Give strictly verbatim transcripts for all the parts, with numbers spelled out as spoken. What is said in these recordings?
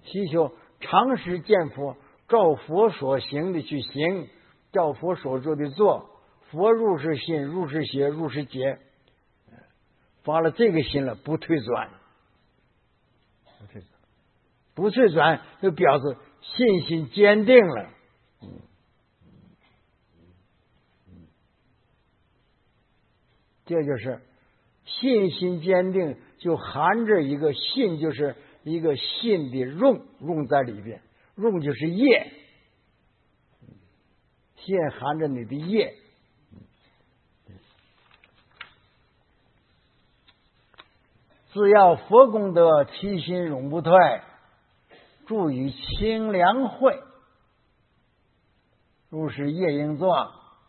祈求常时见佛，照佛所行的去行，照佛所做的做。佛入是信，入是邪，入是解。发了这个心了，不退转，不退转，不退转，就表示信心坚定了。嗯这就是信心坚定，就含着一个信，就是一个信的用用在里边，用就是业，信含着你的业。自要佛功德，其心永不退，住于清凉会，入是夜莺座。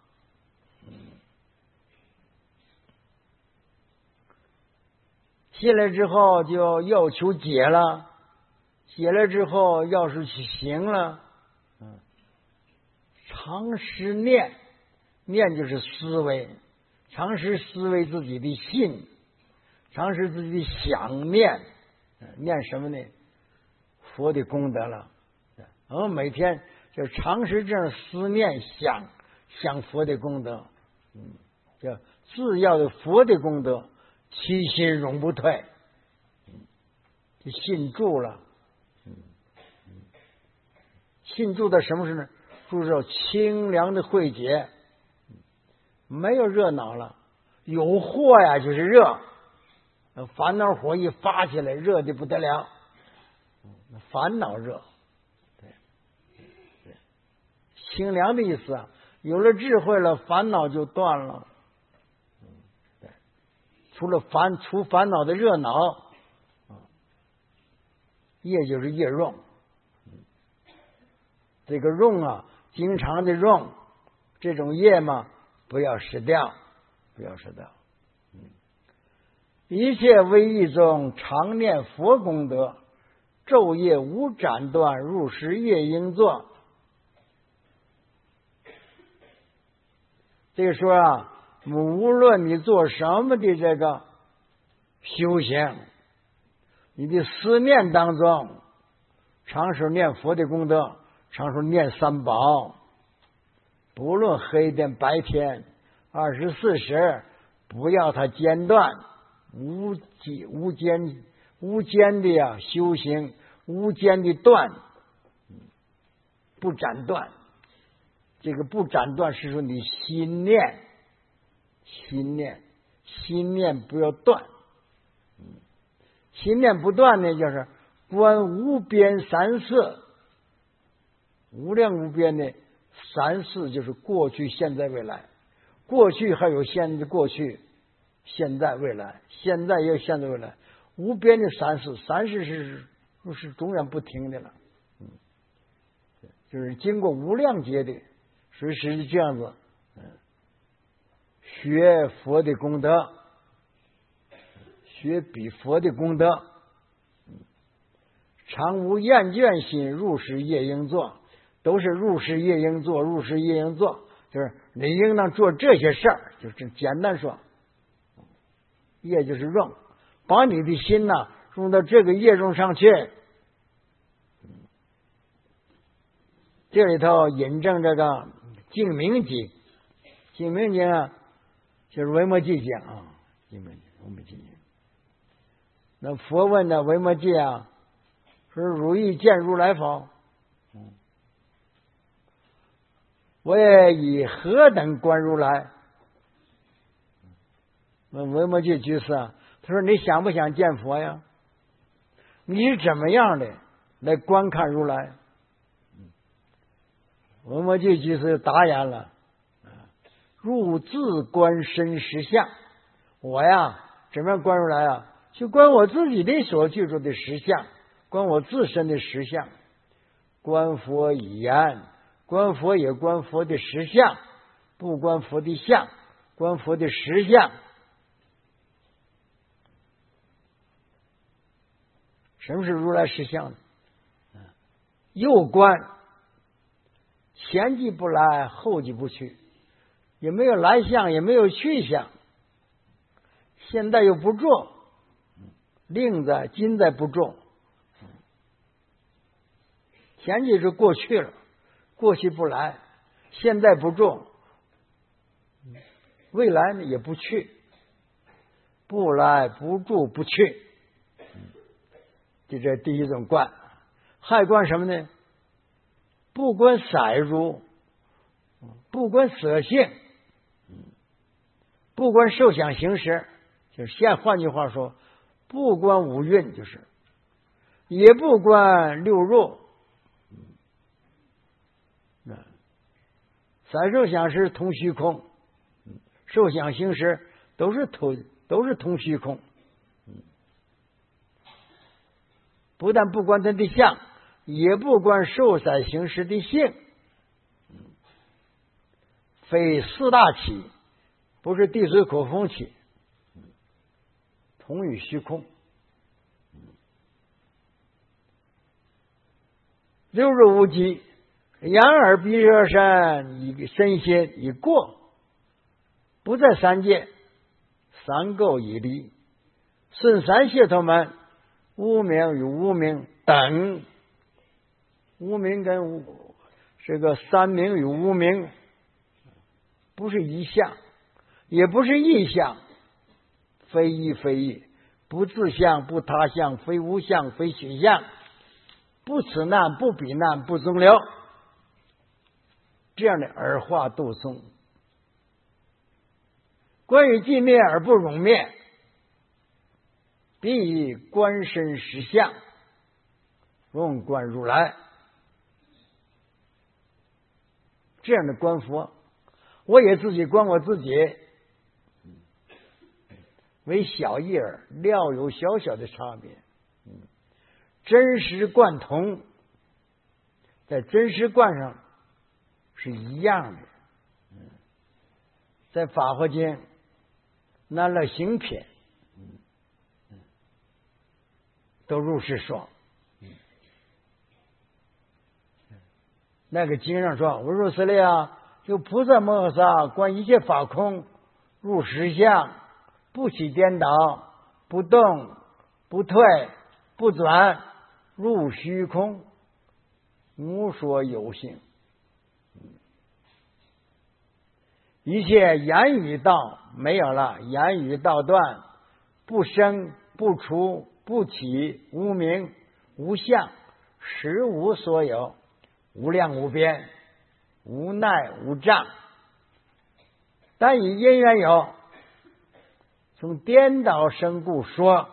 信了之后就要求解了，解了之后要是去行了，嗯，常时念，念就是思维，常时思维自己的信，常时自己的想念，念什么呢？佛的功德了。我们每天就常时这样思念想想佛的功德，嗯，叫自要的佛的功德，其心永不退，就信住了。信住的什么事呢？住到清凉的慧解，没有热闹了。有火呀，就是热，烦恼火一发起来，热的不得了，烦恼热。对，对，清凉的意思啊，有了智慧了，烦恼就断了。对，除了烦除烦恼的热闹，业就是业用。这个用啊，经常的用，这种业嘛，不要失掉，不要失掉。嗯，一切为一中，常念佛功德，昼夜无斩断，入时夜应作。这个说啊，无论你做什么的这个修行，你的思念当中，常时念佛的功德，常说念三宝，不论黑天白天，二十四时，不要它间断，无间无间无间的呀修行，无间的断，不斩断。这个不斩断是说你心念，心念，心念不要断。心念不断呢，就是观无边三世。无量无边的三世就是过去、现在、未来。过去还有现在、过去、现在、未来，现在也有现在、未来。无边的三世，三世是是永远不停的了。嗯，就是经过无量劫的，所以是这样子。嗯，学佛的功德，学比佛的功德，常无厌倦心，入时夜应作。都是入时夜应做，入时夜应做，就是你应当做这些事儿，就是简单说，业就是用，把你的心呢用到这个业中上去。这里头引证这个净明经，净明经啊，就是维摩诘讲啊，净明经维摩诘经。那佛问的维摩诘啊，说汝意见如来否？我也以何等观如来？那维摩诘居士啊，他说你想不想见佛呀？你是怎么样的来观看如来？维摩诘居士答言了：入自观身实相。我呀，怎么样观如来啊？就观我自己的所具足的实相，观我自身的实相，观佛以言。观佛也观佛的实相，不观佛的相，观佛的实相。什么是如来实相呢？又观，前即不来，后即不去，也没有来相，也没有去相，现在又不做，令在今在不做， 前期是过去了，过去不来，现在不住，未来呢也不去，不来不住不去，就这第一种观。还观什么呢？不观色入，不观色性，不观受想行识，就是现换句话说，不观五蕴，就是也不观六入。色受想识同虚空，受想行识都是同都是同虚空。不但不观它的相，也不观受色行识的性，非四大起，不是地水火风起，同于虚空。六入无极，眼耳鼻舌身以身心已过，不在三界，三垢已离，顺三解脱门，无明与无明等，无明跟无这个三明与无明不是一相，也不是异相，非一非异，不自相不他相，非无相非虚相，不此难不彼难不中流，这样的耳化度松。关于寂灭而不容灭，必以观身实相，容观如来。这样的观佛，我也自己观我自己，为小异耳，料有小小的差别。真实贯通，在真实观上是一样的。在法华经南乐行品都如是说。那个经上说，我说是的啊，就菩萨摩诃萨观一切法空，入实相，不起颠倒，不动不退不转，入虚空，无所有性。一切言语道没有了，言语道断，不生不除不起，无名无相，实无所有，无量无边，无奈无障。但以因缘有，从颠倒生故说。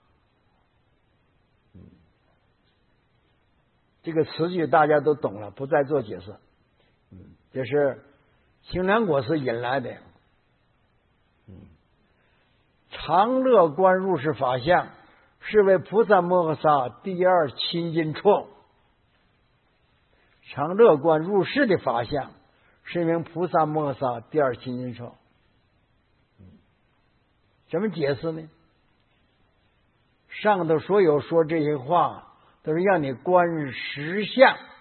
这个词句大家都懂了，不再做解释。这是清凉果师引来的。常乐观入世法相，是为菩萨摩诃萨第二亲近处。常乐观入世的法相，是名菩萨摩诃萨第二亲近处。怎么解释呢？上头所有说这些话，都是让你观实相。